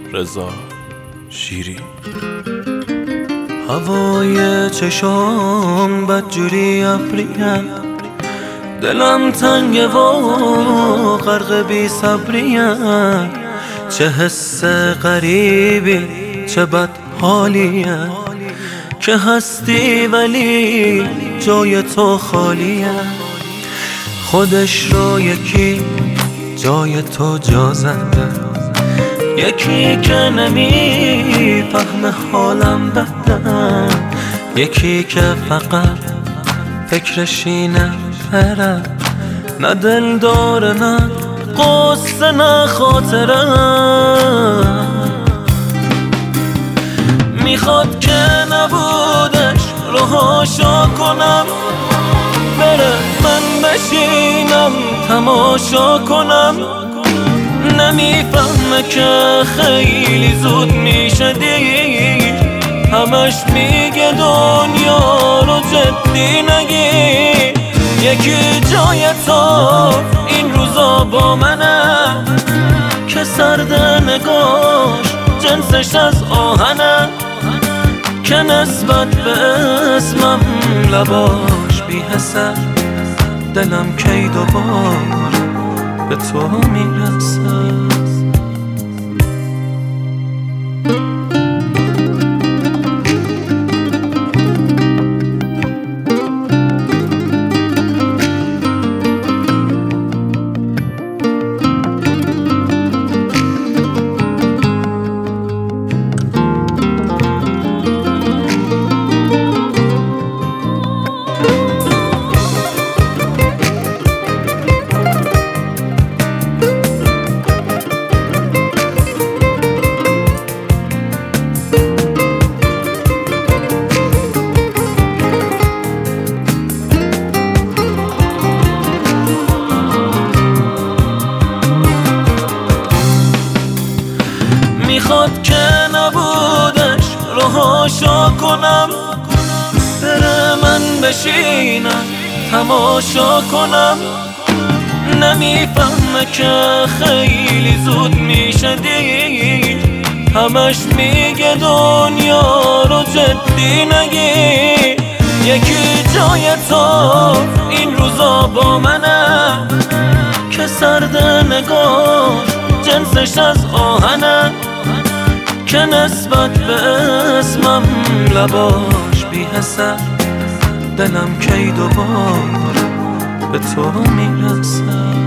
رضا شیری. هوای چشام بدجوری ابریه، دلم تنگه و غرق بی صبریه. چه حس غریبی چه بد حالیه که هستی ولی جای تو خالیه. خودش رو یکی جای تو جا زده، یکی که نمیفهمه حالم بده، یکی که فقط فکرش اینه بره، نه دل داره نه قصه نه خاطره. میخواد که نبودش رهاشو کنم، بره من بشینم تماشا کنم. نمیفهمه که خیلی زود میشه دیر، همش میگه دنیا رو جدی نگیر. یکی جای تو این روزا با منه که سرد نگاش جنسش از آهنه، که نسبت به اسمم لباش بی حسه. دلم کی دوبار به تو میرسه. میخواد که نبودش رهاشو کنم، بره من بشینم تماشا کنم. نمیفهمه که خیلی زود میشه دیر، همش میگه دنیا رو جدی نگیر. یکی جای تو این روزا با منه که سرد نگاش جنسش از آهنه، که نسبت به اسمم لباش بی حسه. دلم کی دوبار به تو میرسه.